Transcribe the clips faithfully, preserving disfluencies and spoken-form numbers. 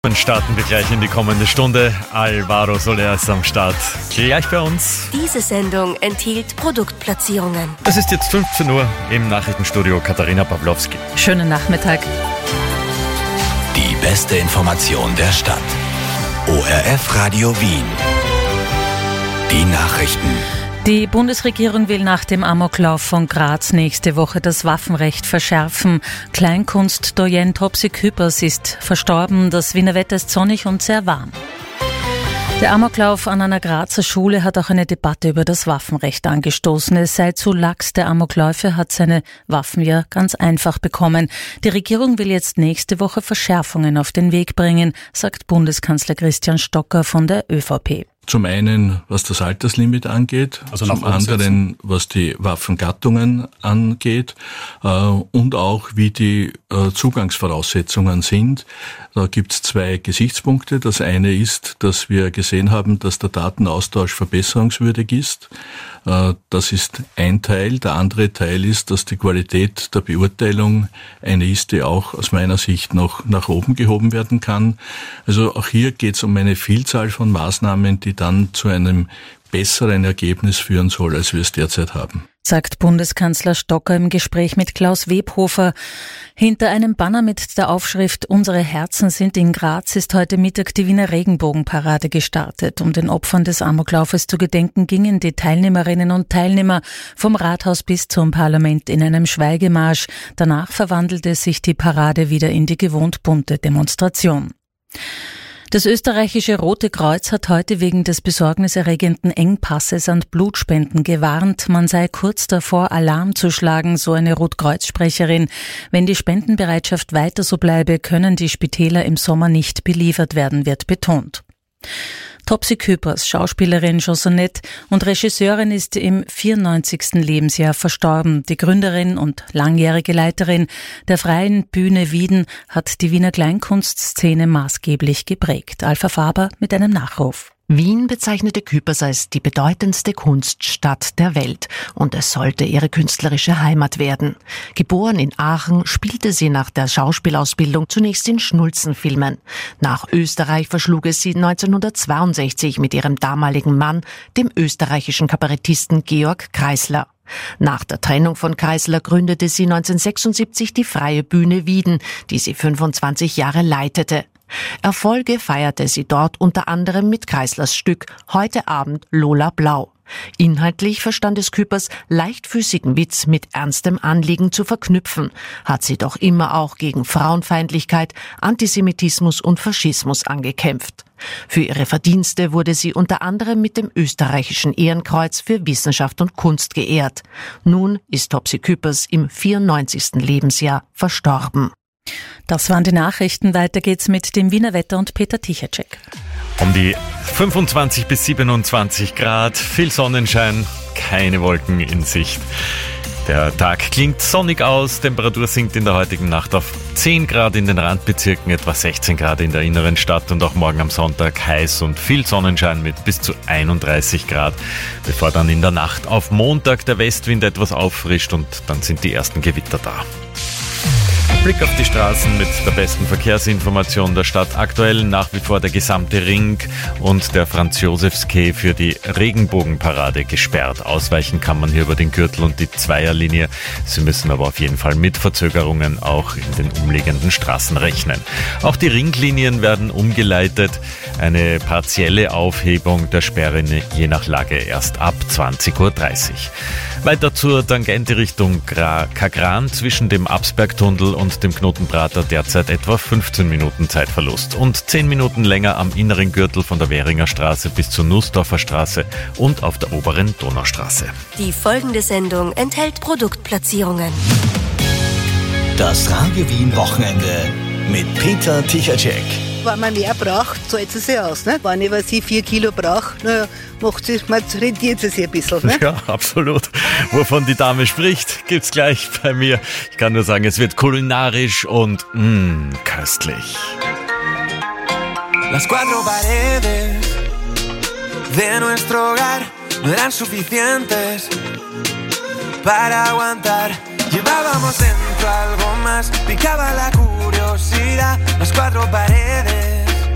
Dann starten wir gleich in die kommende Stunde. Alvaro Soler ist am Start. Gleich bei uns. Diese Sendung enthielt Produktplatzierungen. Es ist jetzt fünfzehn Uhr im Nachrichtenstudio Katharina Pawlowski. Schönen Nachmittag. Die beste Information der Stadt. O R F Radio Wien. Die Nachrichten. Die Bundesregierung will nach dem Amoklauf von Graz nächste Woche das Waffenrecht verschärfen. Kleinkunst-Doyen Topsy Küppers ist verstorben. Das Wiener Wetter ist sonnig und sehr warm. Der Amoklauf an einer Grazer Schule hat auch eine Debatte über das Waffenrecht angestoßen. Es sei zu lax. Der Amokläufer hat seine Waffen ja ganz einfach bekommen. Die Regierung will jetzt nächste Woche Verschärfungen auf den Weg bringen, sagt Bundeskanzler Christian Stocker von der ÖVP. Zum einen, was das Alterslimit angeht, also zum anderen, was die Waffengattungen angeht äh, und auch wie die äh, Zugangsvoraussetzungen sind. Da gibt es zwei Gesichtspunkte. Das eine ist, dass wir gesehen haben, dass der Datenaustausch verbesserungswürdig ist. Äh, das ist ein Teil. Der andere Teil ist, dass die Qualität der Beurteilung eine ist, die auch aus meiner Sicht noch nach oben gehoben werden kann. Also auch hier geht es um eine Vielzahl von Maßnahmen, die dann zu einem besseren Ergebnis führen soll, als wir es derzeit haben. Sagt Bundeskanzler Stocker im Gespräch mit Klaus Webhofer. Hinter einem Banner mit der Aufschrift »Unsere Herzen sind in Graz« ist heute Mittag die Wiener Regenbogenparade gestartet. Um den Opfern des Amoklaufes zu gedenken, gingen die Teilnehmerinnen und Teilnehmer vom Rathaus bis zum Parlament in einem Schweigemarsch. Danach verwandelte sich die Parade wieder in die gewohnt bunte Demonstration. Das österreichische Rote Kreuz hat heute wegen des besorgniserregenden Engpasses an Blutspenden gewarnt. Man sei kurz davor, Alarm zu schlagen, so eine Rotkreuz-Sprecherin. Wenn die Spendenbereitschaft weiter so bleibe, können die Spitäler im Sommer nicht beliefert werden, wird betont. Topsy Küppers, Schauspielerin, Chansonette und Regisseurin, ist im vierundneunzigsten Lebensjahr verstorben. Die Gründerin und langjährige Leiterin der Freien Bühne Wieden hat die Wiener Kleinkunstszene maßgeblich geprägt. Alpha Faber mit einem Nachruf. Wien bezeichnete Küppers als die bedeutendste Kunststadt der Welt und es sollte ihre künstlerische Heimat werden. Geboren in Aachen, spielte sie nach der Schauspielausbildung zunächst in Schnulzenfilmen. Nach Österreich verschlug es sie neunzehnhundertzweiundsechzig mit ihrem damaligen Mann, dem österreichischen Kabarettisten Georg Kreisler. Nach der Trennung von Kreisler gründete sie neunzehnhundertsechsundsiebzig die Freie Bühne Wieden, die sie fünfundzwanzig Jahre leitete. Erfolge feierte sie dort unter anderem mit Kreislers Stück »Heute Abend Lola Blau«. Inhaltlich verstand es Küppers, leichtfüßigen Witz mit ernstem Anliegen zu verknüpfen, hat sie doch immer auch gegen Frauenfeindlichkeit, Antisemitismus und Faschismus angekämpft. Für ihre Verdienste wurde sie unter anderem mit dem österreichischen Ehrenkreuz für Wissenschaft und Kunst geehrt. Nun ist Topsy Küppers im vierundneunzigsten Lebensjahr verstorben. Das waren die Nachrichten. Weiter geht's mit dem Wiener Wetter und Peter Tichacek. Um die fünfundzwanzig bis siebenundzwanzig Grad, viel Sonnenschein, keine Wolken in Sicht. Der Tag klingt sonnig aus, Temperatur sinkt in der heutigen Nacht auf zehn Grad in den Randbezirken, etwa sechzehn Grad in der inneren Stadt und auch morgen am Sonntag heiß und viel Sonnenschein mit bis zu einunddreißig Grad, bevor dann in der Nacht auf Montag der Westwind etwas auffrischt und dann sind die ersten Gewitter da. Blick auf die Straßen mit der besten Verkehrsinformation der Stadt. Aktuell nach wie vor der gesamte Ring und der Franz-Josefs-Quai für die Regenbogenparade gesperrt. Ausweichen kann man hier über den Gürtel und die Zweierlinie. Sie müssen aber auf jeden Fall mit Verzögerungen auch in den umliegenden Straßen rechnen. Auch die Ringlinien werden umgeleitet. Eine partielle Aufhebung der Sperre je nach Lage erst ab zwanzig Uhr dreißig. Weiter zur Tangente Richtung Kagran zwischen dem Absbergtunnel und dem Knotenprater derzeit etwa fünfzehn Minuten Zeitverlust und zehn Minuten länger am inneren Gürtel von der Währinger Straße bis zur Nussdorfer Straße und auf der oberen Donaustraße. Die folgende Sendung enthält Produktplatzierungen. Das Radio Wien Wochenende mit Peter Tichacek. Wenn man mehr braucht, zahlt es sich aus. Ne? Wenn ich, was ich vier Kilo brauche, naja, macht es, man rentiert es sich ein bisschen. Ne? Ja, absolut. Wovon die Dame spricht, gibt's gleich bei mir. Ich kann nur sagen, es wird kulinarisch und mh, köstlich. Las cuatro paredes de nuestro hogar no eran suficientes para aguantar. Llevábamos dentro algo más, picaba la curiosidad. Las cuatro paredes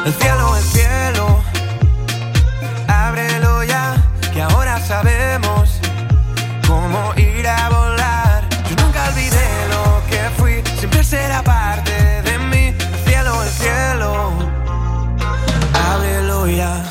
El cielo, el cielo, ábrelo ya, que ahora sabemos cómo ir a volar. Yo nunca olvidé lo que fui, siempre será parte de mí. El cielo, el cielo, ábrelo ya.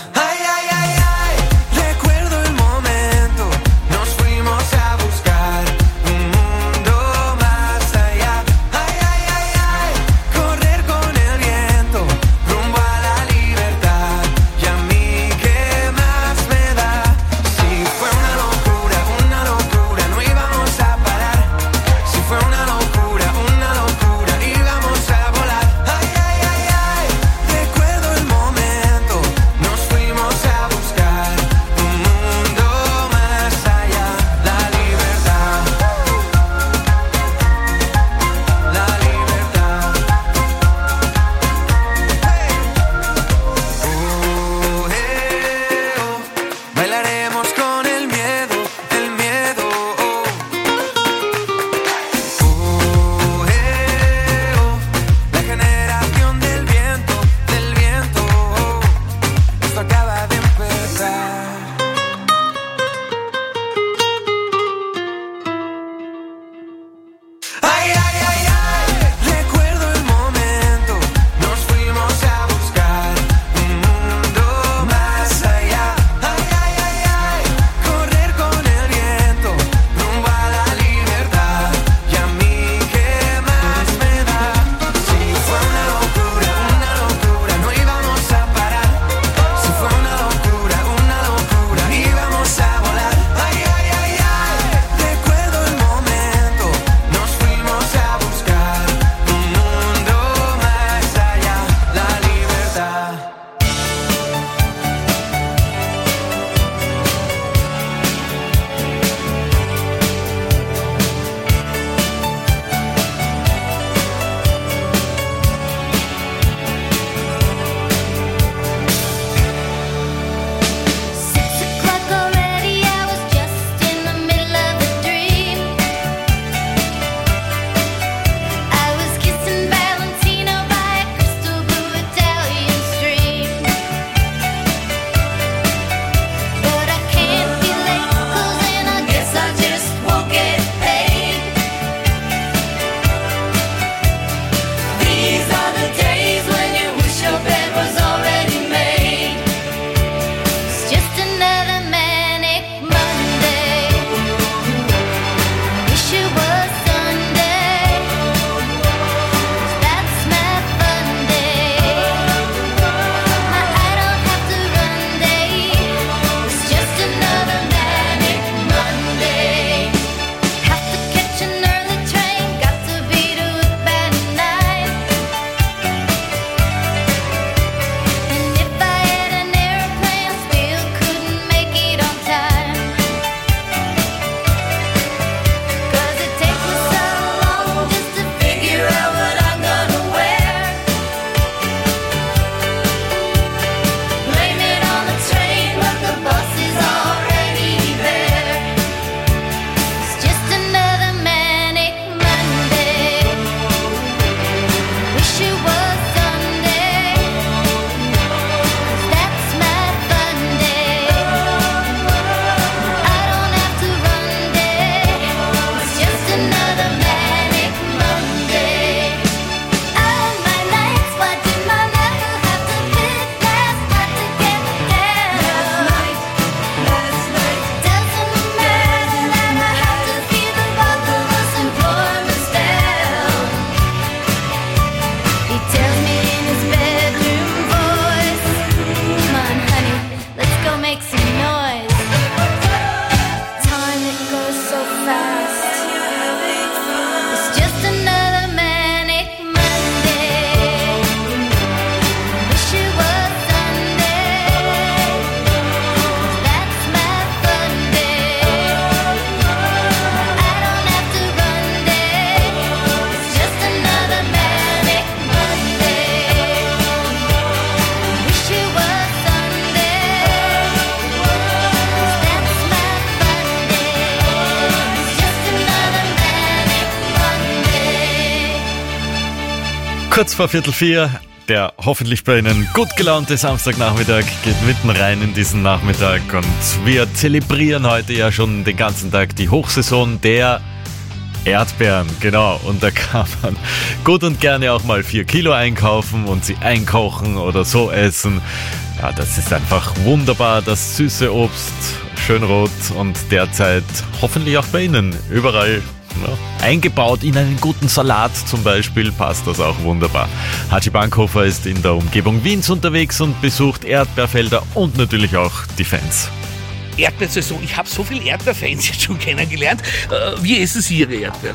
Kurz vor Viertel vier, Der hoffentlich bei Ihnen gut gelaunte Samstagnachmittag geht mitten rein in diesen Nachmittag und wir zelebrieren heute ja schon den ganzen Tag die Hochsaison der Erdbeeren, genau. Und da kann man gut und gerne auch mal vier Kilo einkaufen und sie einkochen oder so essen. Ja, das ist einfach wunderbar, das süße Obst, schön rot und derzeit hoffentlich auch bei Ihnen überall. Ja, eingebaut in einen guten Salat zum Beispiel passt das auch wunderbar. Hatschi Bankhofer ist in der Umgebung Wiens unterwegs und besucht Erdbeerfelder und natürlich auch die Fans. Erdbeersaison, ich habe so viele Erdbeerfans jetzt schon kennengelernt. Wie essen Sie Ihre Erdbeeren?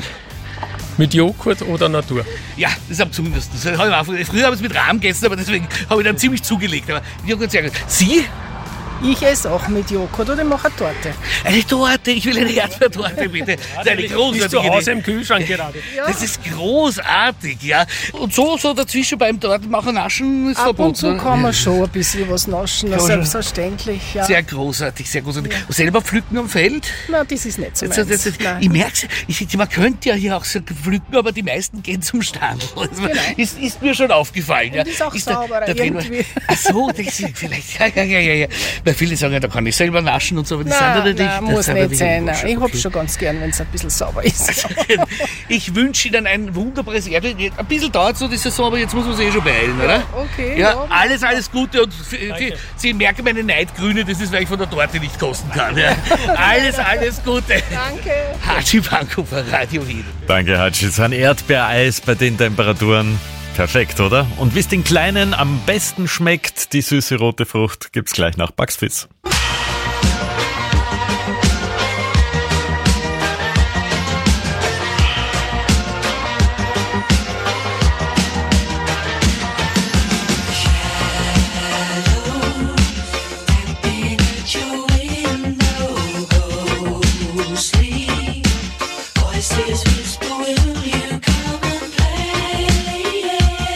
Mit Joghurt oder Natur? Ja, das habe ich zumindest. Das hab ich auch, früher habe ich es mit Rahm gegessen, aber deswegen habe ich dann ziemlich zugelegt. Aber Joghurt sehr gut. Sie? Ich esse auch mit Joghurt oder ich mache eine Torte. Eine Torte? Ich will eine Erdbeertorte, bitte. Das ist eine großartige Bist zu Hause im Kühlschrank gerade. Ja. Das ist großartig, ja. Und so, so dazwischen beim Tortenmachen naschen ist Ab verboten. Ab und zu kann man schon ein bisschen was naschen, Kann selbstverständlich. Ja. Sehr großartig, sehr großartig. Ja. Und selber pflücken am Feld? Nein, das ist nicht so das, meins. das, das, ich merke es, man könnte ja hier auch so pflücken, aber die meisten gehen zum Stand. Genau. Ist, ist mir schon aufgefallen. Und ja. ist auch ist sauberer da, da irgendwie. Ach so, das ist vielleicht, ja, ja, ja, ja, ja. Weil viele sagen, ja, da kann ich selber naschen und so, aber das nein, sind nein, nicht. muss nicht sein. Nein. Ich habe schon ganz gern, wenn es ein bisschen sauber ist. Ich wünsche Ihnen ein wunderbares Erdbeer. Ein bisschen dauert so die Saison, aber jetzt muss man sich eh schon beeilen, oder? Okay. Ja, ja. alles, alles Gute und Sie, Sie merken meine Neidgrüne, das ist, weil ich von der Torte nicht kosten kann. Ja. Alles, alles Gute. Danke. Hatschi Bankhofer, Radio Wien. Danke, Hatschi. So ein Erdbeereis bei den Temperaturen. Perfekt, oder? Und wie es den Kleinen am besten schmeckt, die süße rote Frucht, gibt's gleich nach Bugs Fizz.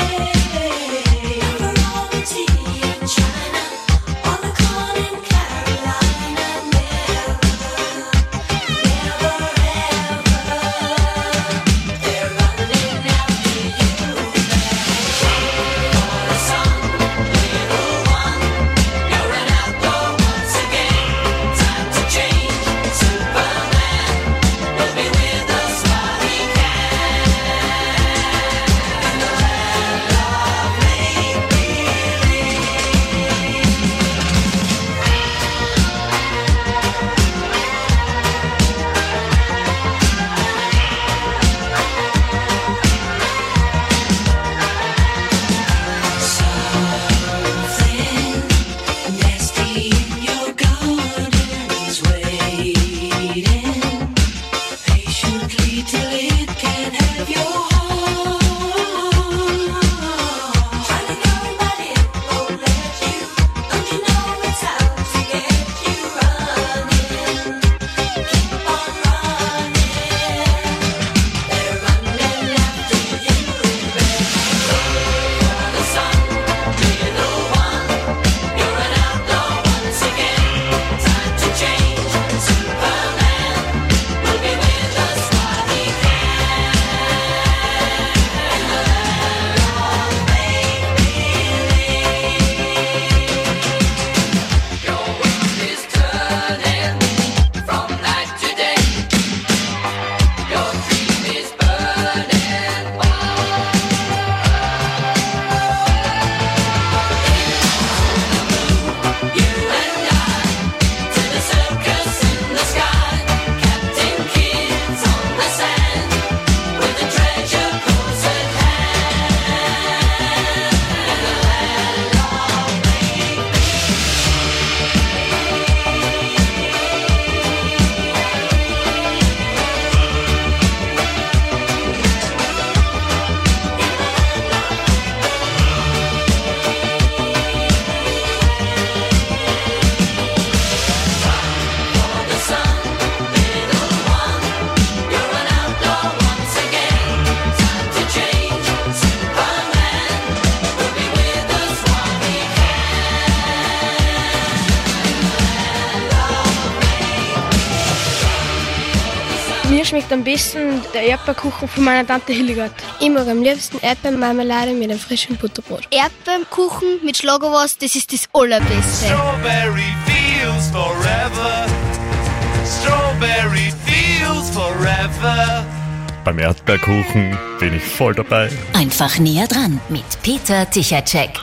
China, on the corner in Paris. schmeckt am besten der Erdbeerkuchen von meiner Tante Hildegard. Ich mag am liebsten Erdbeermarmelade mit einem frischen Butterbrot. Erdbeerkuchen mit Schlagerwurst, das ist das Allerbeste. Strawberry feels forever. Strawberry feels forever. Beim Erdbeerkuchen bin ich voll dabei. Einfach näher dran mit Peter Tichacek.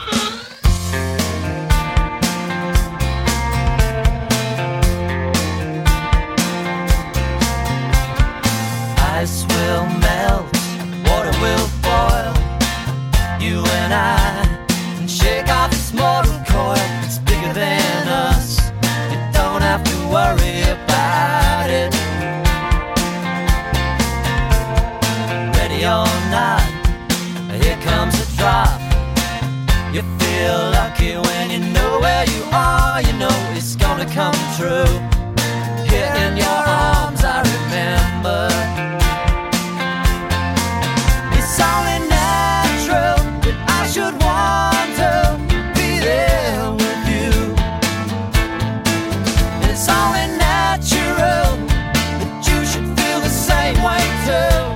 Ice will melt, water will boil. You and I can shake off this mortal coil. It's bigger than us. You don't have to worry about it. Ready or not, here comes a drop. You feel lucky when you know where you are. You know it's gonna come true. Here in your arms I remember. It's only natural that I should want to be there with you. It's only natural that you should feel the same way too.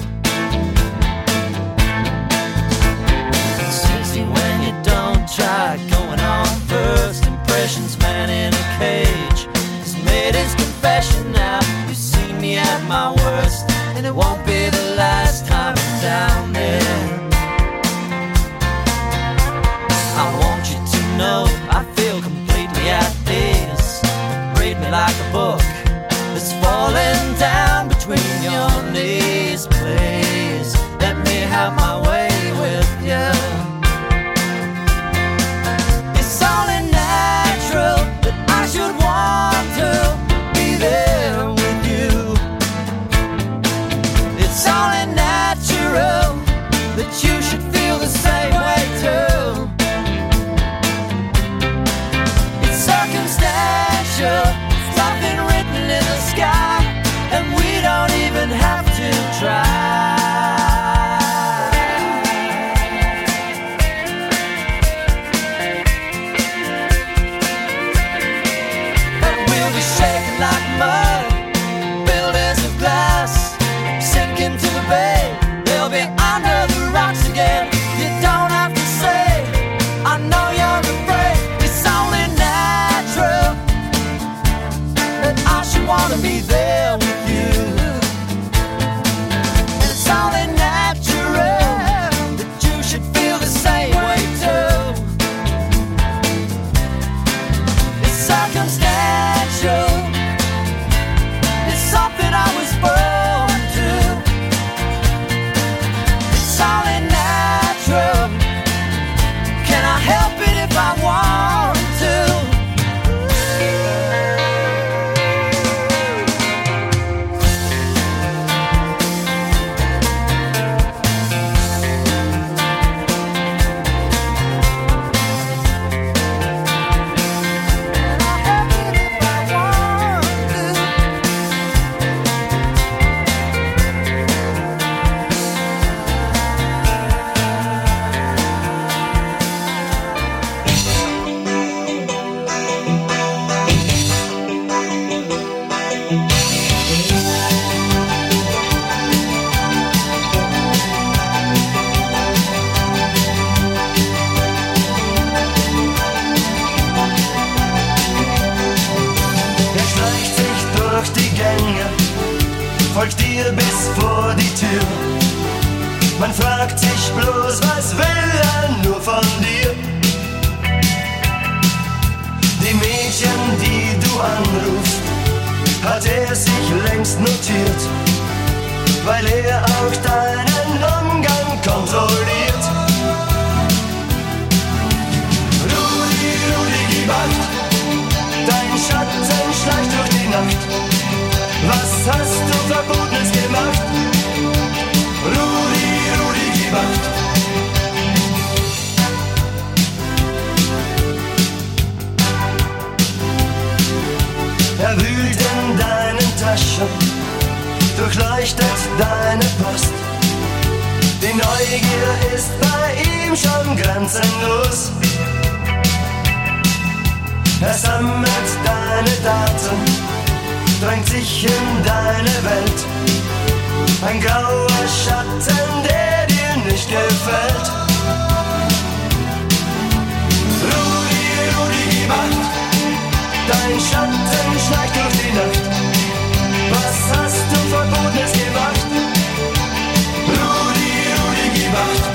It's easy when you don't try. Going on first impressions, man in a cage. He's made his confession now. You've seen me at my worst, and it won't be the last time I'm down there. I want you to know I feel completely at ease. Read me like a book that's falling down between your knees. Please let me have my way with you. It's only natural that I should want to be there with you. It's only natural that you should feel the same way too. It's circumstantial, it's nothing written in the sky, and we don't even have to try. But we'll be shaking like mud, buildings of glass, sinking to the bay. They'll be under the rocks again. You don't have to say, I know you're afraid. It's only natural that I should want to be there with you. And it's only natural that you should feel the same way too. It's circumstantial, it's something I was born to. It's only natural. Can I help it if I want to? Er schleicht sich durch die Gänge, folgt dir bis vor die Tür. Man fragt sich bloß, was will er nur von dir? Die Mädchen, die du anrufst, hat er sich längst notiert, weil er auch deinen Umgang kontrolliert. Rudi, Rudi, gib Acht, dein Schatten schleicht durch die Nacht. Was hast du Verbotenes gemacht? Rudi, Rudi, gib Acht. Er wühlt in deinen Taschen, durchleuchtet deine Post. Die Neugier ist bei ihm schon grenzenlos. Er sammelt deine Daten, drängt sich in deine Welt. ein grauer Schatten, der dir nicht gefällt. Rudi, Rudi, gib acht, dein Schatten schleicht durch die Nacht. Was hast du Verbotenes gemacht? Rudi, Rudi, gib acht.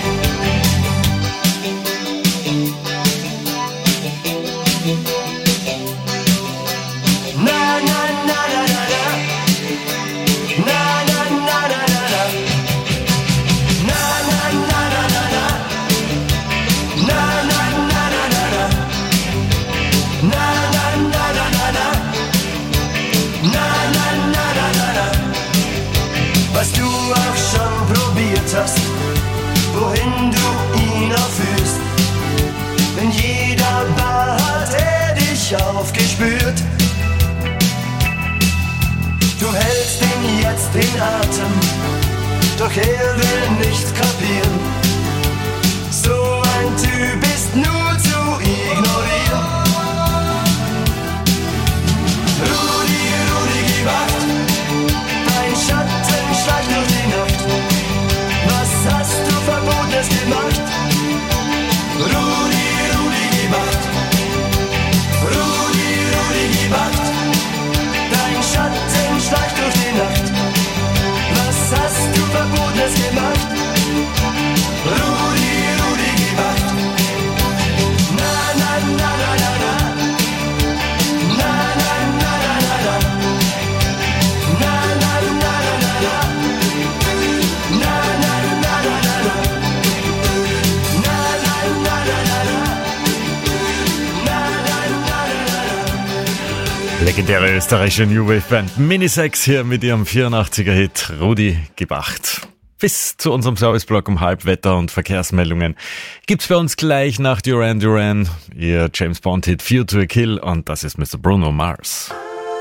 Na, na, na, na, na, na. Na, na, na, na, na, na. Na, na, na, na, na, na. Na, na, na, na, na, na. Na, na, na, na, na, na. Na, na, na, na, na, na. Was du auch schon probiert hast, wohin du ihn auch führst. In jeder Bar hat er dich aufgespürt. Du hältst ihm jetzt den Atem, doch er will nicht kapieren. So ein Typ ist nur zu ignorieren. Rudi, Rudi, gib acht, dein Schatten schleicht durch die Nacht. Was hast du Verbotenes gemacht? Rudi, Rudi, gib acht. Rudi, Rudi, gib acht, dein Schatten schleicht durch die Nacht. Was hast du Verbotenes gemacht? Rudi, Rudi, gib acht. Na, na, na, na, na, na. Na, na, na, na, na, na. Na, na, na, na, na, na. Na, na, na, na, na, na. Na, na, na, na, na, na. Na, na, na, na, na, na. Legendäre österreichische New Wave Band Minisex hier mit ihrem vierundachtziger Hit Rudi, gib acht. Bis zu unserem Serviceblock um Halbwetter und Verkehrsmeldungen gibt's bei uns gleich nach Duran Duran ihr James Bond Hit View to a Kill und das ist Mister Bruno Mars.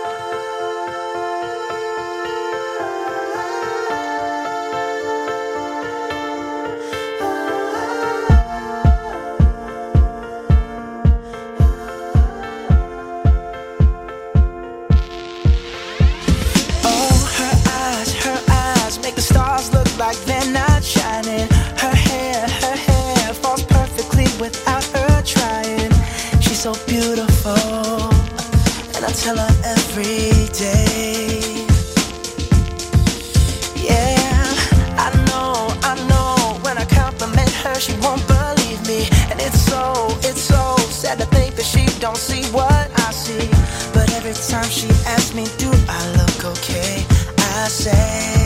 Like they're not shining. Her hair, her hair falls perfectly without her trying. She's so beautiful, and I tell her every day. Yeah, I know, I know. When I compliment her, she won't believe me, and it's so, it's so sad to think that she don't see what I see. But every time she asks me, do I look okay? I say,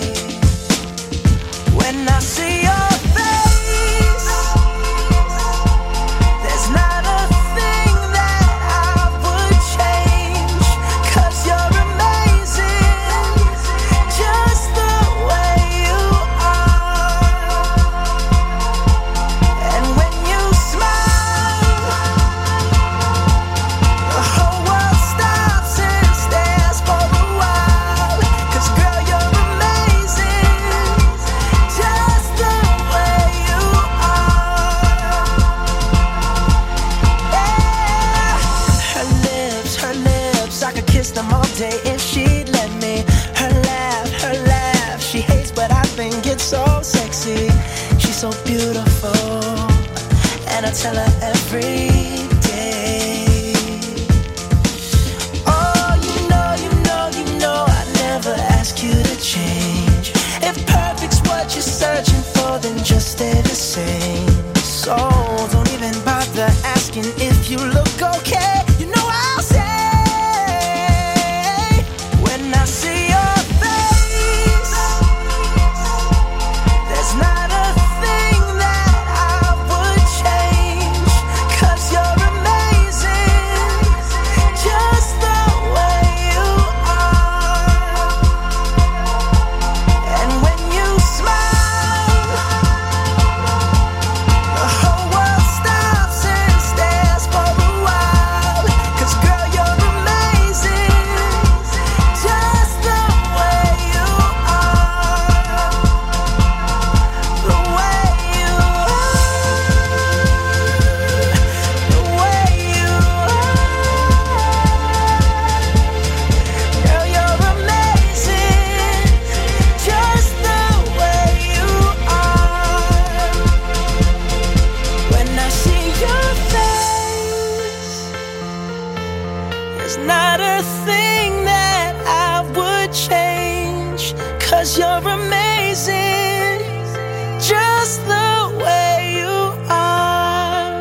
when I see your face, there's not a thing that I would change, 'cause you're amazing, just the way you are. And when you smile, the whole world stops and stares for a while, 'cause girl, you're amazing, just the way you are. Yeah. Her lips, her lips, I could kiss them all day if she'd let me. Her laugh, her laugh, she hates but I think it's so sexy. She's so beautiful, and I tell her every day. Oh, you know, you know, you know I never ask you to change. If perfect's what you're searching for, then just stay the same. So don't even bother asking if you look okay. You know I'll say, when I see your face, there's not a thing that I would change, 'cause you're amazing, just the way you are. And when you smile, the whole world stops and stares for a while, There's not a thing that I would change, 'cause you're amazing, just the way you are.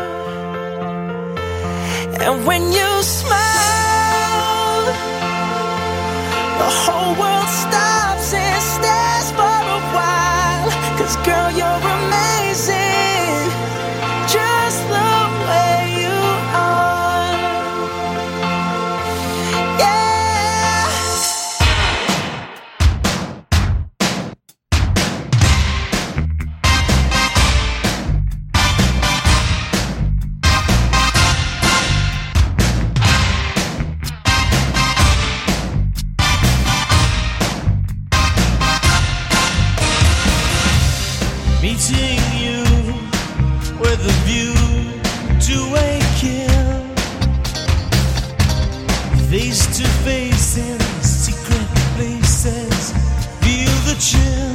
And when you smile, the whole world stops and stares for a while, 'cause girl, you're amazing, just the way you are. Yeah. Meeting you with a view to a kill, face to face in secret places, feel the chill.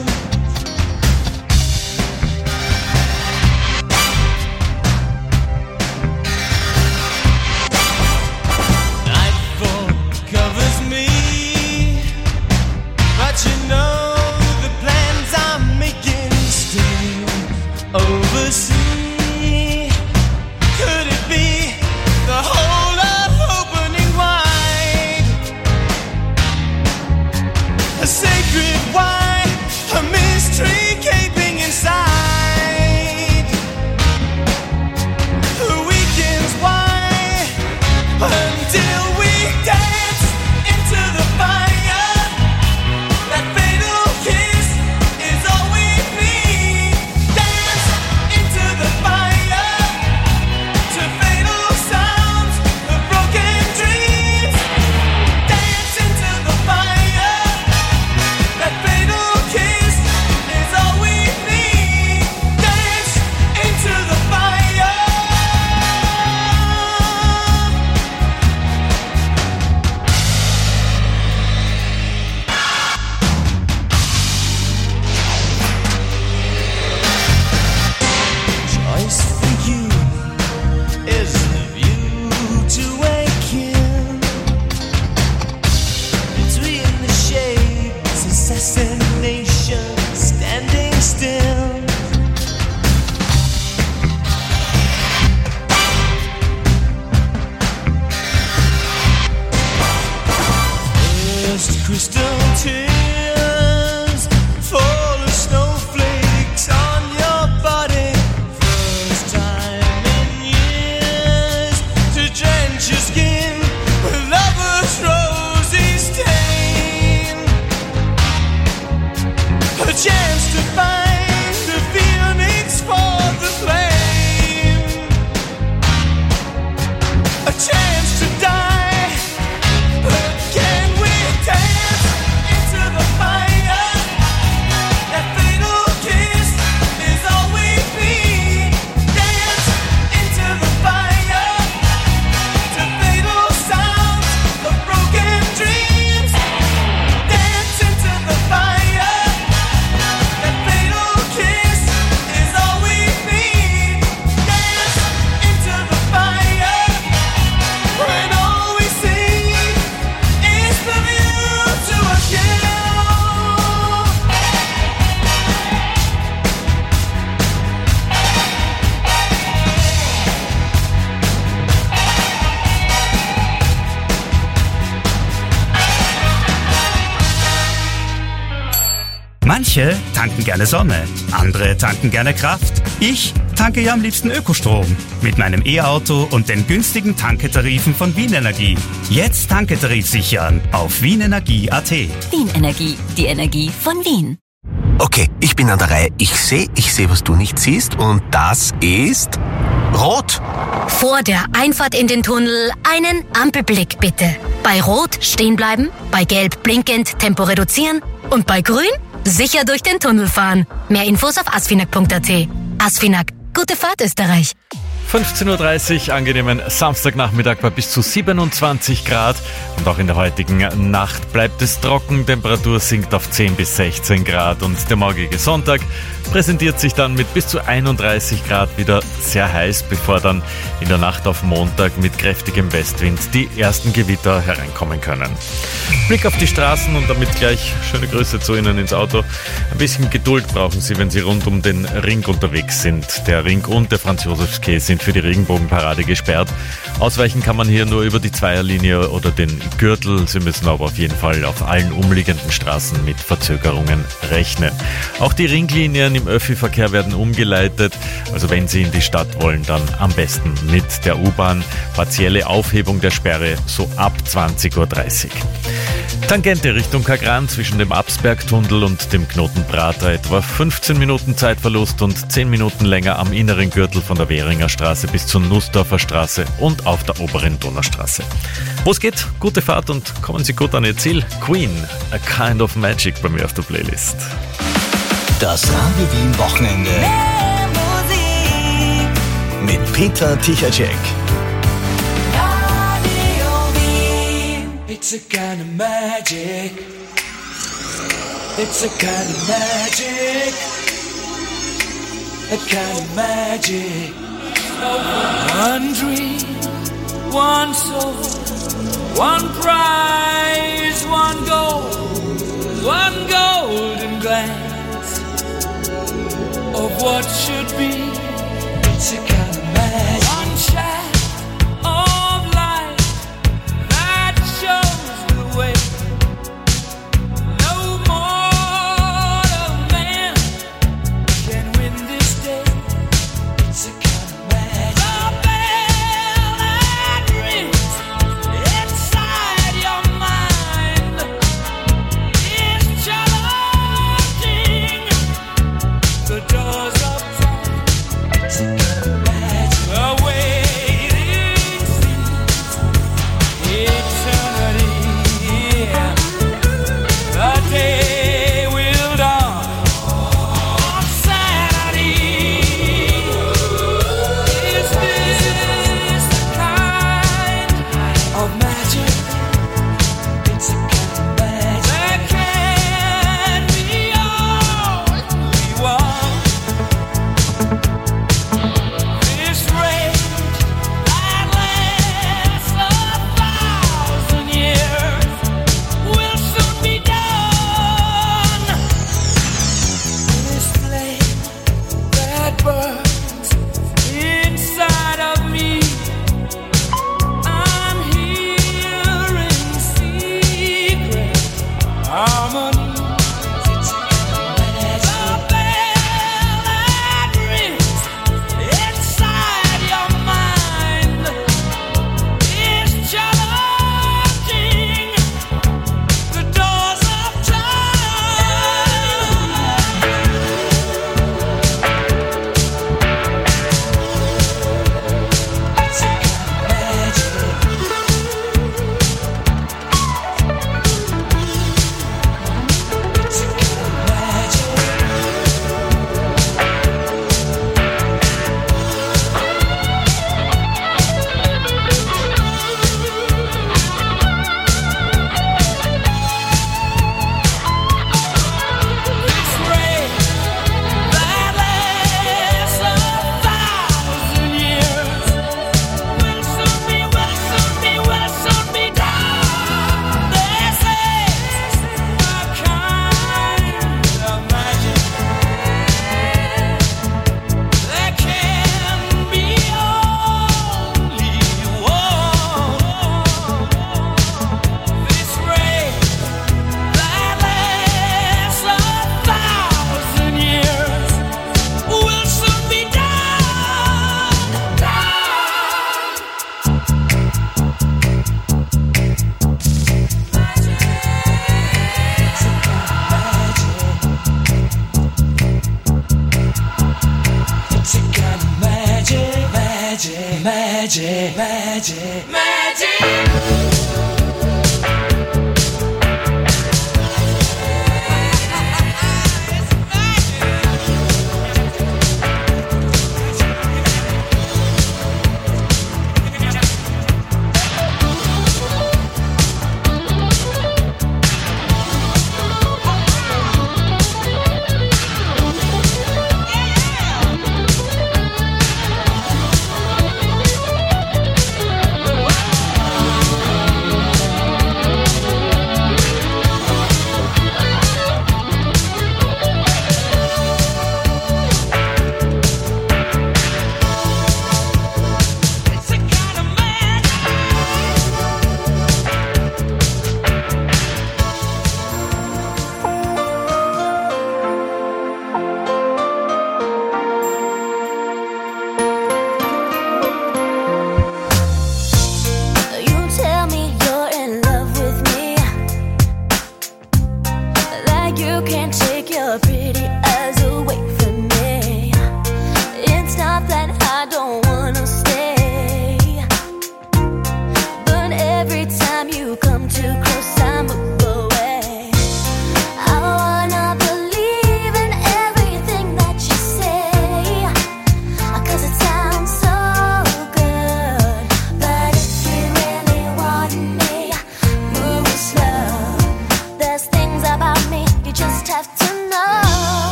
Nightfall covers me, but you know the plans I'm making still oversee. Could it be the whole of opening wide? A sacred wine, a mystery gaping inside. The weekends why until we dance into the fire. That fatal kiss is all we need. Dance into the fire to fatal sounds of broken dreams. Dance into the fire. That fatal kiss is all we need. Dance into the fire. Choice for you is the view to a kill. Between the shades, assassination, standing still. First crystal tears fall as snowflakes on your body. First time in years to drench your skin with lover's rosy stain. A chance to find the phoenix for the flame. A chance to die, but can we dance into the fire? That fatal kiss is all we need. Dance into the fire to fatal sounds of broken dreams. Dance into the fire. That fatal kiss is all we need. Dance into the fire when all we see is the view to a kill. Manche tanken gerne Sonne, andere tanken gerne Kraft. Ich tanke ja am liebsten Ökostrom mit meinem E-Auto und den günstigen Tanketarifen von Wien Energie. Jetzt Tanketarif sichern auf wienenergie punkt at. Wien Energie, die Energie von Wien. Okay, ich bin an der Reihe. Ich sehe, ich sehe, was du nicht siehst. Und das ist rot. Vor der Einfahrt in den Tunnel einen Ampelblick bitte. Bei Rot stehen bleiben, bei Gelb blinkend Tempo reduzieren und bei Grün sicher durch den Tunnel fahren. Mehr Infos auf asfinag punkt at. Asfinag, gute Fahrt Österreich. fünfzehn Uhr dreißig, angenehmen Samstagnachmittag bei bis zu siebenundzwanzig Grad. Und auch in der heutigen Nacht bleibt es trocken. Temperatur sinkt auf zehn bis sechzehn Grad. Und der morgige Sonntag präsentiert sich dann mit bis zu einunddreißig Grad wieder sehr heiß, bevor dann in der Nacht auf Montag mit kräftigem Westwind die ersten Gewitter hereinkommen können. Blick auf die Straßen und damit gleich schöne Grüße zu Ihnen ins Auto. Ein bisschen Geduld brauchen Sie, wenn Sie rund um den Ring unterwegs sind. Der Ring und der Franz-Josefs-Quai sind für die Regenbogenparade gesperrt. Ausweichen kann man hier nur über die Zweierlinie oder den Gürtel. Sie müssen aber auf jeden Fall auf allen umliegenden Straßen mit Verzögerungen rechnen. Auch die Ringlinien im Öffi-Verkehr werden umgeleitet. Also wenn Sie in die Stadt wollen, dann am besten mit der U-Bahn. Partielle Aufhebung der Sperre so ab zwanzig Uhr dreißig. Tangente Richtung Kagran zwischen dem Absbergtunnel und dem Knoten Prater etwa fünfzehn Minuten Zeitverlust und zehn Minuten länger am inneren Gürtel von der Währinger Straße bis zur Nussdorfer Straße und auf der oberen Donaustraße. Wo es geht, gute Fahrt und kommen Sie gut an Ihr Ziel. Queen, A Kind of Magic bei mir auf der Playlist. Das Radio Wien Wochenende mit Peter Tichatschek. It's a kind of magic. It's a kind of magic. A kind of magic. One dream, one soul, one prize, one goal, one golden glance of what should be. It's a kind of magic. One shot of light that shows the way. No mortal man can win this day. It's a kind of magic. The bell that rings inside your mind is challenging the doors of time. It's a kind of magic. The waiting seems eternity. Yeah. The day will dawn on Saturday. Is this the kind of magic? It's a kind of magic that can be all we want. This rage that lasts a thousand years will soon be done. This flame that burns inside of me, I'm hearing secret harmonies. It's a kind of magic. The bell that rings inside your mind is challenging the doors of time. It's a kind of magic. It's a kind of magic. This rain that lasts a thousand years will soon be, will soon be, will soon be done. This is a kind of magic that can be only one. This rain that lasts a thousand years will soon be done. It's a kind of magic, magic, magic, magic, magic.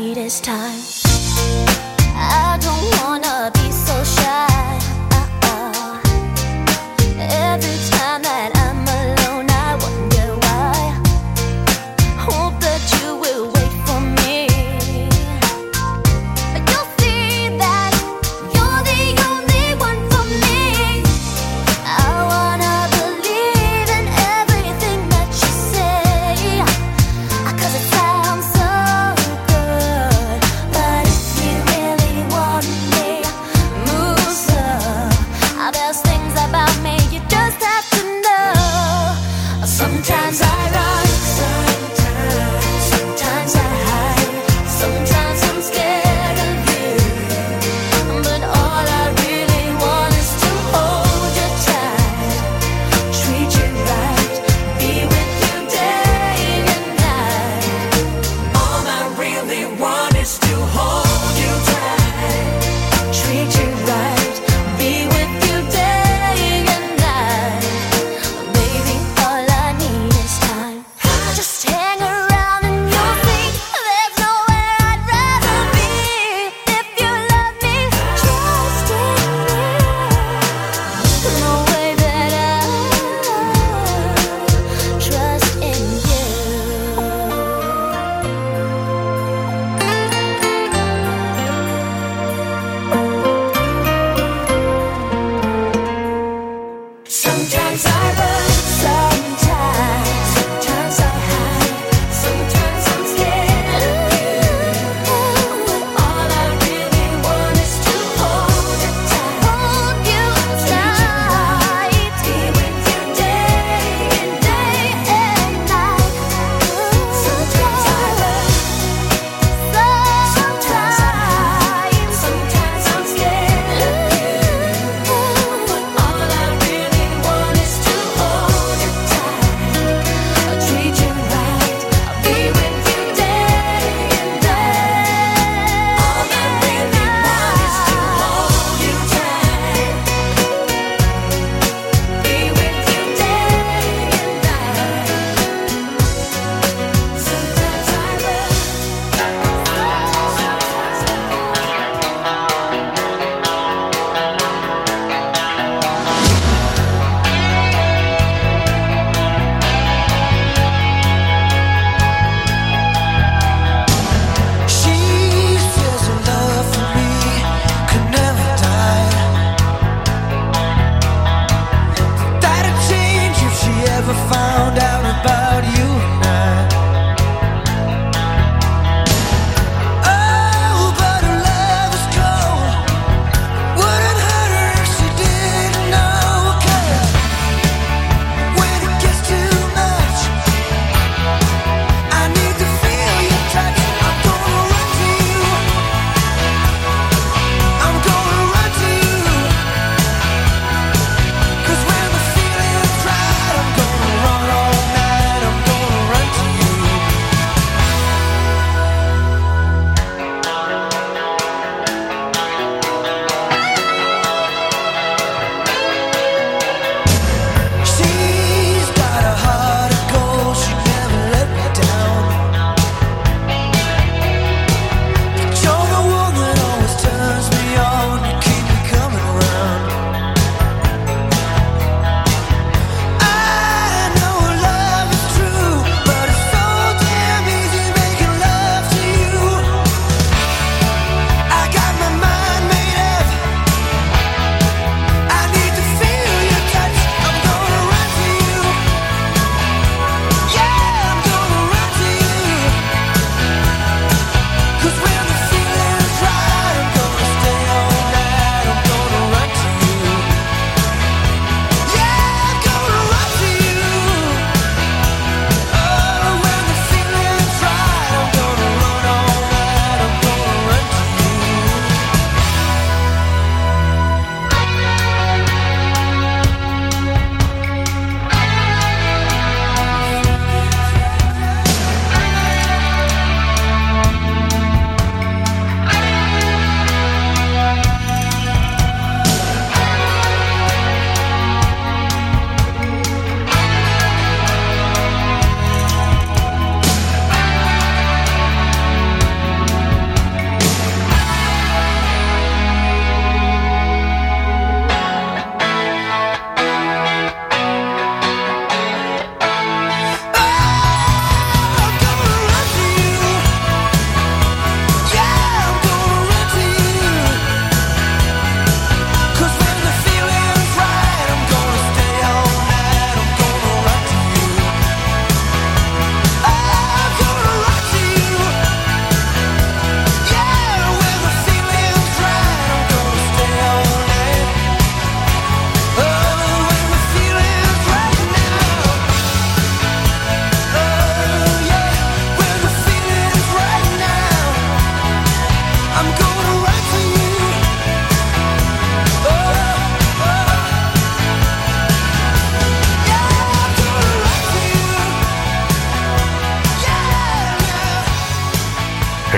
need is time. I don't wanna be so shy. Uh-uh. Every time that I'm alone, I wonder why. Hope that you will wait for me. But you'll see that you're the only one for me. I wanna believe in everything that you say, 'cause it sounds so good, but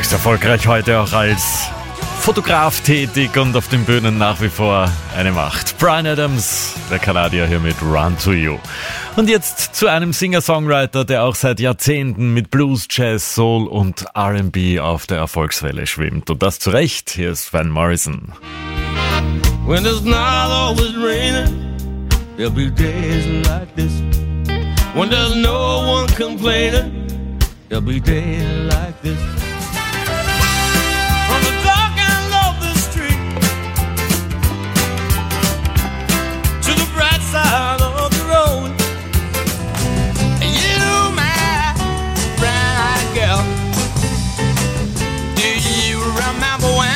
Höchst erfolgreich heute auch als Fotograf tätig und auf den Bühnen nach wie vor eine Macht. Bryan Adams, der Kanadier, hier mit Run to You. Und jetzt zu einem Singer-Songwriter, der auch seit Jahrzehnten mit Blues, Jazz, Soul und R and B auf der Erfolgswelle schwimmt. Und das zu Recht. Hier ist Van Morrison. When it's not always raining, there'll be days like this. When there's no one complaining, there'll be days like this. From the dark end of the street to the bright side of the road, you, my bright girl, do you remember when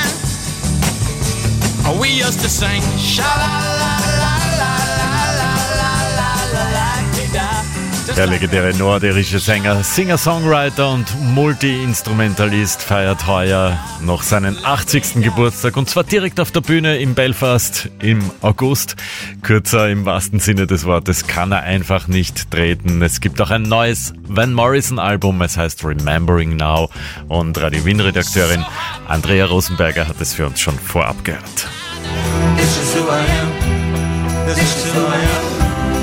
we used to sing Sha-la-la-la-la-la-la-la-la-la-la-la? Der legendäre nordirische Sänger, Singer-Songwriter und Multi-Instrumentalist feiert heuer noch seinen achtzigsten Geburtstag und zwar direkt auf der Bühne in Belfast im August. Kürzer im wahrsten Sinne des Wortes kann er einfach nicht treten. Es gibt auch ein neues Van Morrison-Album, es heißt Remembering Now und Radio Wien-Redakteurin Andrea Rosenberger hat es für uns schon vorab gehört. This is who I am. This is who I am.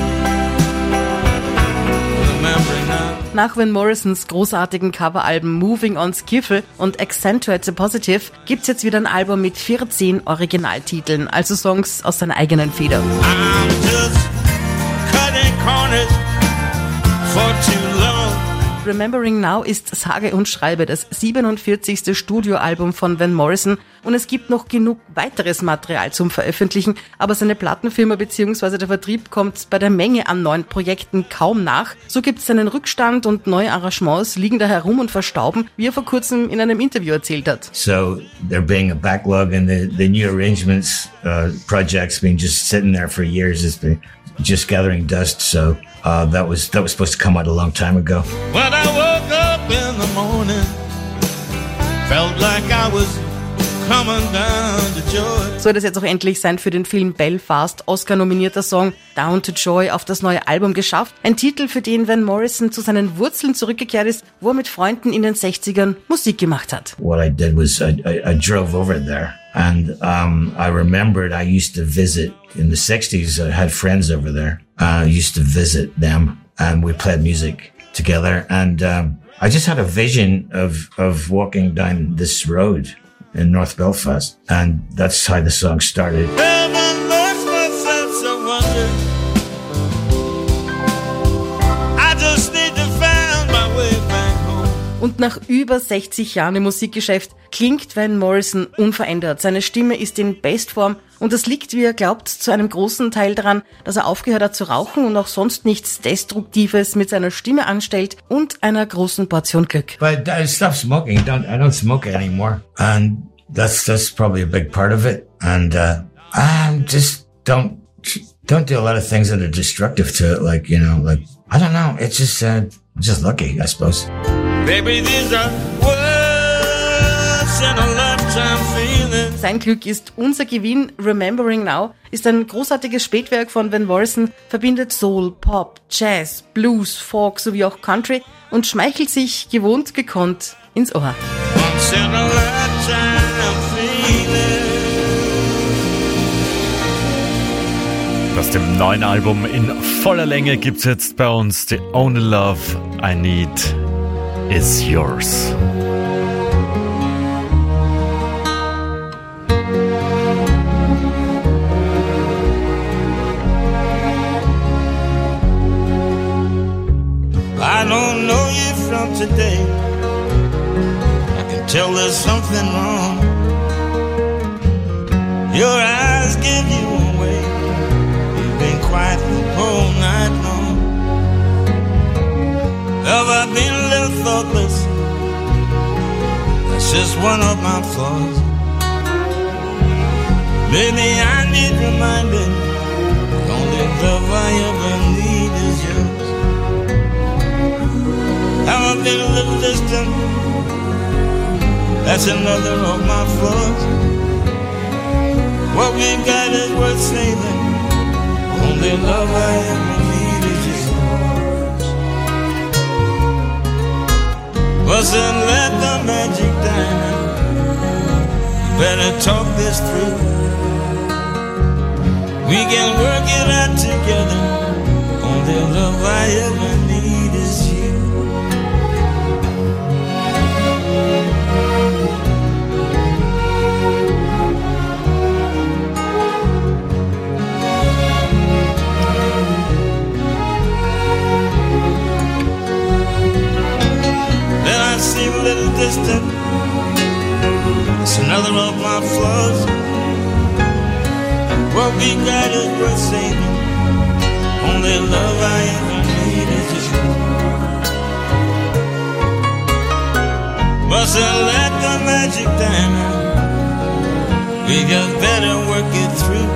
Nach Van Morrisons großartigen Coveralben Moving on Skiffle und Accentuate Positive gibt's jetzt wieder ein Album mit vierzehn Originaltiteln, also Songs aus seiner eigenen Feder. I'm just cutting corners for too long. Remembering Now ist sage und schreibe das siebenundvierzigste Studioalbum von Van Morrison und es gibt noch genug weiteres Material zum Veröffentlichen, aber seine Plattenfirma bzw. der Vertrieb kommt bei der Menge an neuen Projekten kaum nach. So gibt es einen Rückstand und neue Arrangements liegen da herum und verstauben, wie er vor kurzem in einem Interview erzählt hat. So there being a backlog and the, the new arrangements uh, projects been just sitting there for years, it's been just gathering dust, so uh, that was that was supposed to come out a long time ago. When I woke up in the morning, felt like I was coming down to joy. Soll das jetzt auch endlich sein für den Film Belfast, Oscar-nominierter Song Down to Joy auf das neue Album geschafft. Ein Titel, für den Van Morrison zu seinen Wurzeln zurückgekehrt ist, wo er mit Freunden in den sechzigern Musik gemacht hat. What I did was I, I, I drove over there and um, I remembered I used to visit in the sixties. I had friends over there. I used to visit them and we played music together and um, I just had a vision of, of walking down this road in North Belfast, and that's how the song started. Heaven left my sense of wonder. I just need to find my way back home. Und nach über sechzig Jahren im Musikgeschäft klingt Van Morrison unverändert. Seine Stimme ist in Bestform und das liegt, wie er glaubt, zu einem großen Teil daran, dass er aufgehört hat zu rauchen und auch sonst nichts Destruktives mit seiner Stimme anstellt und einer großen Portion Glück. But I stopped smoking. Don't I don't smoke anymore, and that's that's probably a big part of it. And uh, I just don't don't do a lot of things that are destructive to it. Like you know, like I don't know. It's just uh, just lucky, I suppose. Baby, these are words in a lifetime feeling. Sein Glück ist unser Gewinn. Remembering Now ist ein großartiges Spätwerk von Van Morrison, verbindet Soul, Pop, Jazz, Blues, Folk sowie auch Country und schmeichelt sich gewohnt gekonnt ins Ohr. Once in a lifetime feeling. Aus dem neuen Album in voller Länge gibt's jetzt bei uns The Only Love I Need Is Yours. I don't know you from today. I can tell there's something wrong. Your eyes give you away. You've been quiet the whole night long. Have I been a little thoughtless? That's just one of my flaws. Maybe I need reminding. The only love I ever need is yours. Have I been a little distant? That's another of my flaws. What we got is worth saving. Only love I ever need is yours. Wasn't let the magic die now. better talk this through. We can work it out together. Only love I ever need is you. Then I see a little distant. It's another of my flaws. What we got is worth saving. Only love I ever need is you. Must have let the magic down. We just better work it through.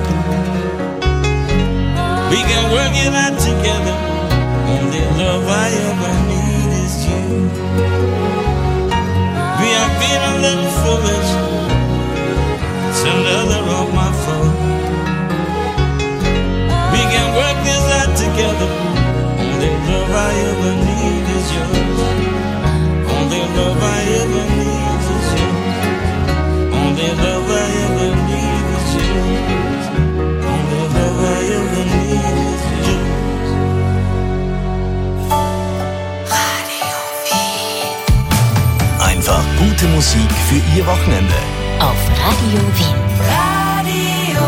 We can work it out together. Only love I ever need is you. We have been a little foolish. It's another of my fault. We can work this out together. Only love I ever need is yours. Only love I ever need is yours. Only love I ever need is yours. Only love I ever need is yours. Radio Wien. Einfach gute Musik für Ihr Wochenende. Auf Radio Wien. Radio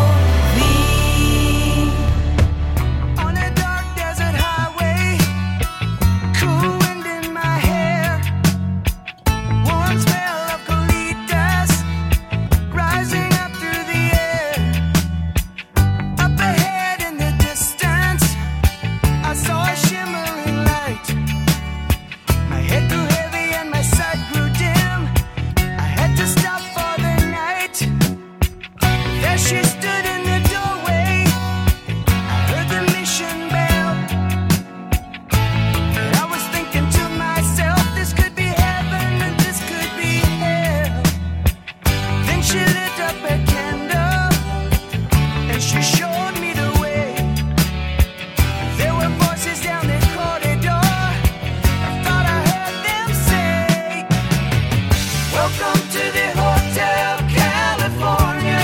Wien. On a dark desert highway, cool wind in my hair, warm smell of colitas rising up through the air. Up ahead in the distance, I saw a shimmering light. My head grew heavy and my sight grew dim. I had to stop for the night. There she stood in the doorway. I heard the mission bell. And I was thinking to myself, this could be heaven and this could be hell. Then she lit up a candle and she showed me the way. There were voices down the corridor. I thought I heard them say, welcome to the Hotel California.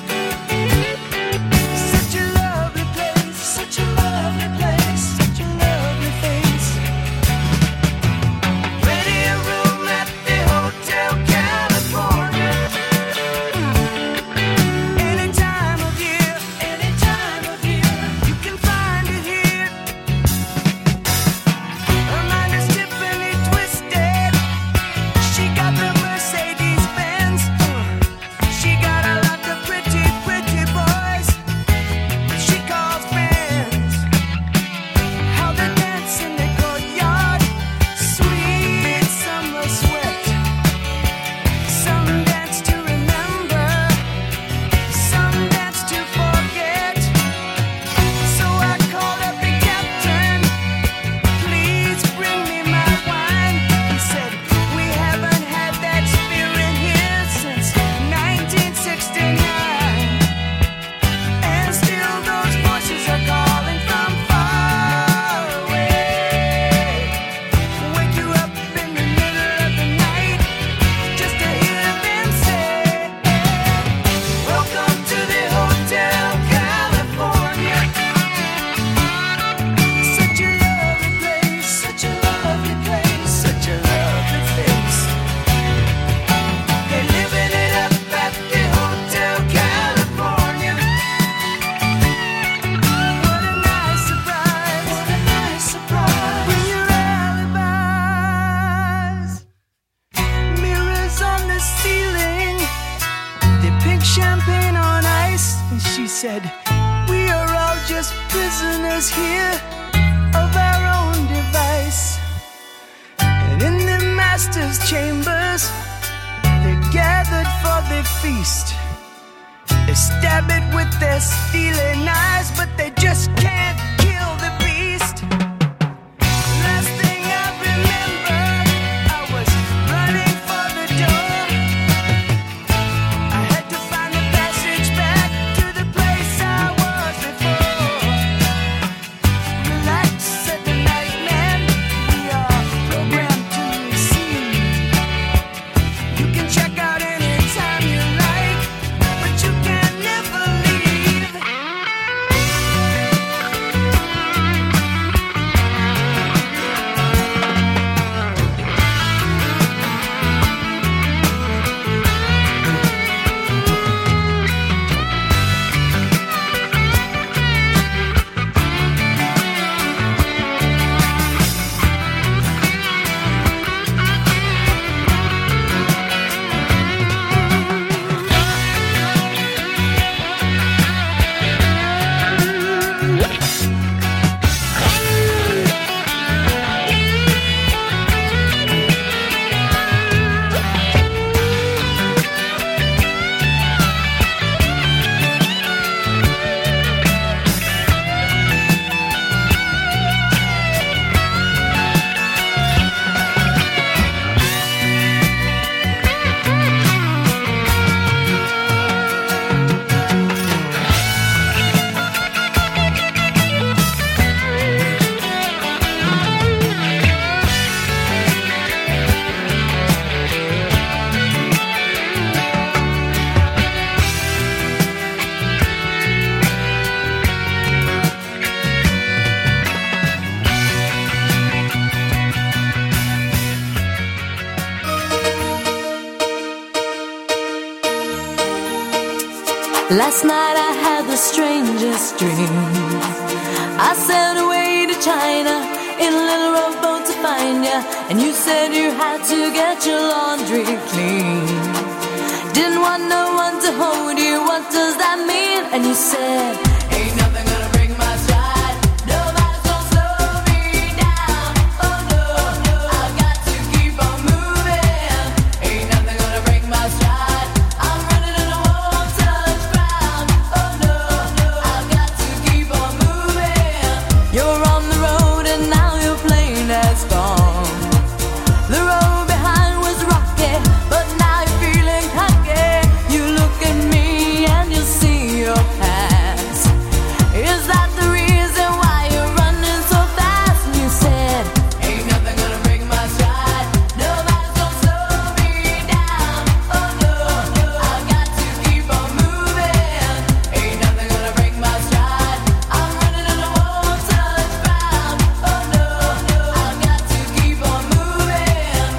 Such a lovely place, such a lovely place, such a lovely face. Plenty of room at the Hotel California. Any time of year, any time of year, you can find it here. Her mind is Tiffany twisted. She got the Mercedes Benz. She got a lot of pretty, pretty boys she calls friends. How they dance in the courtyard, sweet summer sweat. Some dance to remember, some dance to forget. So I called up the captain, please bring me my wine. He said, we haven't had that spirit here since nineteen sixty-nine. And still those voices are calling from far away. Wake you up in the middle of the night just to hear them say, welcome to the Hotel California. Such a lovely place, such a lovely place, such a lovely face. They're living it up at the Hotel California. What a nice surprise, what a nice surprise. Bring your alibis. Mirrors on the ceiling, they pink champagne on ice. And she said, we are all just prisoners here of our own device. And in the master's chambers, they gathered for the feast. They stab it with their steely knives, but they just can't kill the beast. Last thing I remember, I was running for the door. I had to find the passage back to the place I was before. Relax, said the night man, we are programmed to receive. You can check out anytime you like. Last night I had the strangest dream. I sailed away to China in a little rowboat to find you, and you said you had to get your laundry clean. Didn't want no one to hold you, what does that mean? And you said, ain't nothing gonna break my stride. Nobody's gonna slow me down. Oh no, no, I've got to keep on moving. Ain't nothing gonna break my stride. I'm running and I won't touch ground. Oh no, no, I've got to keep on moving. You're on the road and now your plane has gone. The road behind was rocky, but now you're feeling cocky. You look at me and you see your past. Is that the reason why you're running so fast? And you said, ain't nothing gonna break my stride. Nobody's gonna slow me down. Oh no, no, I've got to keep on moving. Ain't nothing gonna break my stride. I'm running and I won't touch ground. Oh no, no, I've got to keep on moving.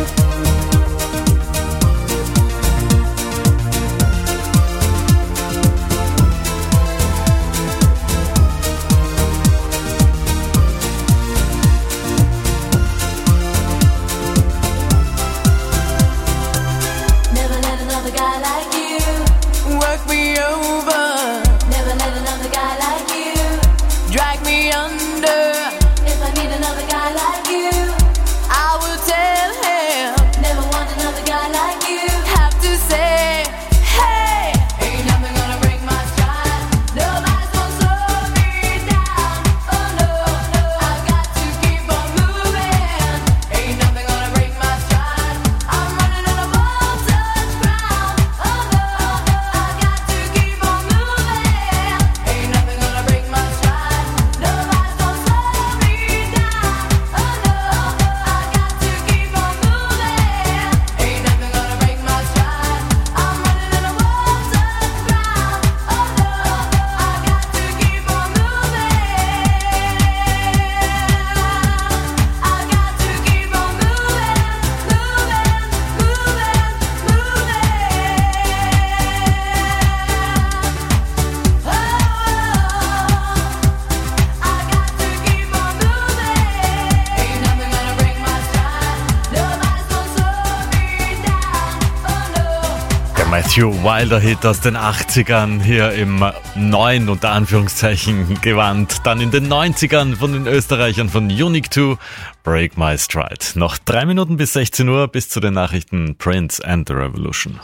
Never let another guy like you work me over. Never let another guy like you drag me under. If I need another guy like you, I will tell him. Never want another guy like you. Have to say, hey, ain't nothing gonna break my stride. Nobody's gonna slow me down. Oh no, no, I've got to keep on moving. Ain't nothing gonna break my stride. I'm running and I won't touch ground. Oh no, no, I've got to keep on moving. Ain't nothing gonna break my stride. Nobody's gonna slow me down. Oh no, no, I've got to keep on moving. Ain't nothing gonna break my stride. I'm running and I won't touch ground. Oh no, no, I've got to keep on moving. I've got to keep on moving, moving, Der Matthew Wilder-Hit aus den achtzigern hier im neuen, unter Anführungszeichen, Gewand. Dann in den neunzigern von den Österreichern von Unique two, Break My Stride. Noch drei Minuten bis sechzehn Uhr, bis zu den Nachrichten Prince and the Revolution.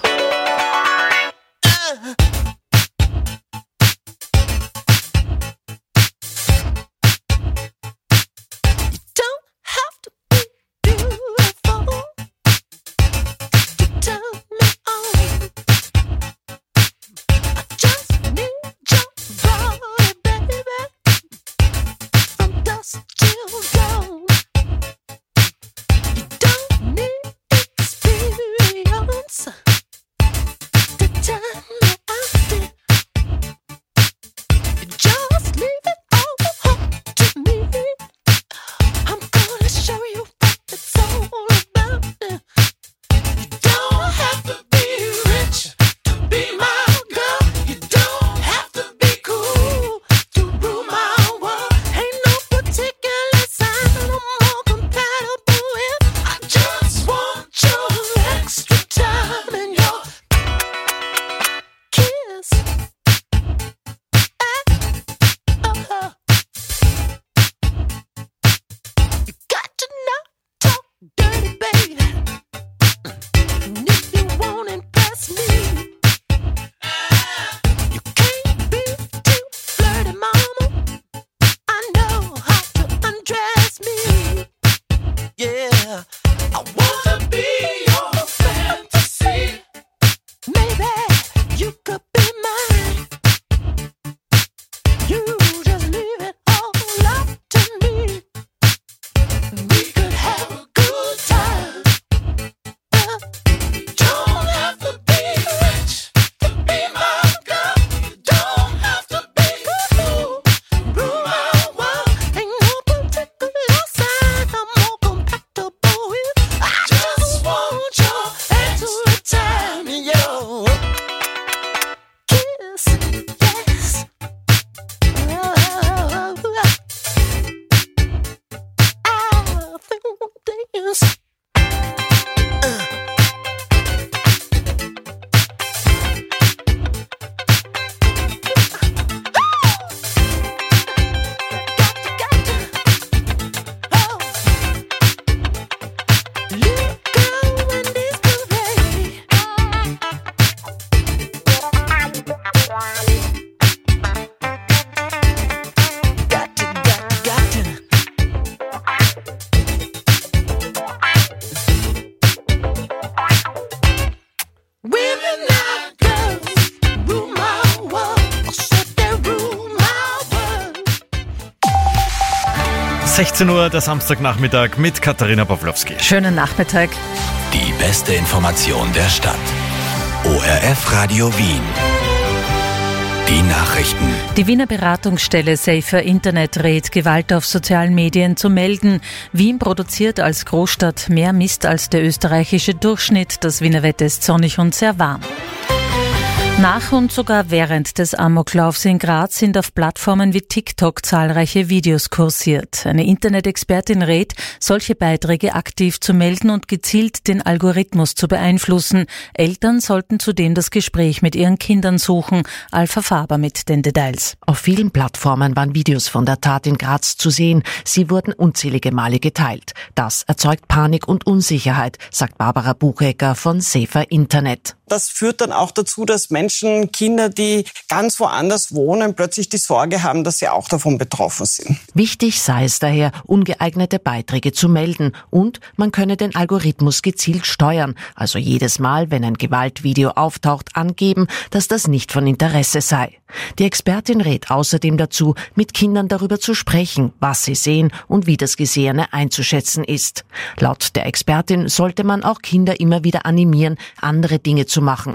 sechzehn Uhr, der Samstagnachmittag mit Katharina Pawlowski. Schönen Nachmittag. Die beste Information der Stadt. O R F Radio Wien. Die Nachrichten. Die Wiener Beratungsstelle Safer Internet rät, Gewalt auf sozialen Medien zu melden. Wien produziert als Großstadt mehr Mist als der österreichische Durchschnitt. Das Wiener Wetter ist sonnig und sehr warm. Nach und sogar während des Amoklaufs in Graz sind auf Plattformen wie TikTok zahlreiche Videos kursiert. Eine Internetexpertin rät, solche Beiträge aktiv zu melden und gezielt den Algorithmus zu beeinflussen. Eltern sollten zudem das Gespräch mit ihren Kindern suchen. Alpha Faber mit den Details. Auf vielen Plattformen waren Videos von der Tat in Graz zu sehen. Sie wurden unzählige Male geteilt. Das erzeugt Panik und Unsicherheit, sagt Barbara Buchecker von Safer Internet. Das führt dann auch dazu, dass Menschen, Kinder, die ganz woanders wohnen, plötzlich die Sorge haben, dass sie auch davon betroffen sind. Wichtig sei es daher, ungeeignete Beiträge zu melden und man könne den Algorithmus gezielt steuern, also jedes Mal, wenn ein Gewaltvideo auftaucht, angeben, dass das nicht von Interesse sei. Die Expertin rät außerdem dazu, mit Kindern darüber zu sprechen, was sie sehen und wie das Gesehene einzuschätzen ist. Laut der Expertin sollte man auch Kinder immer wieder animieren, andere Dinge zu machen,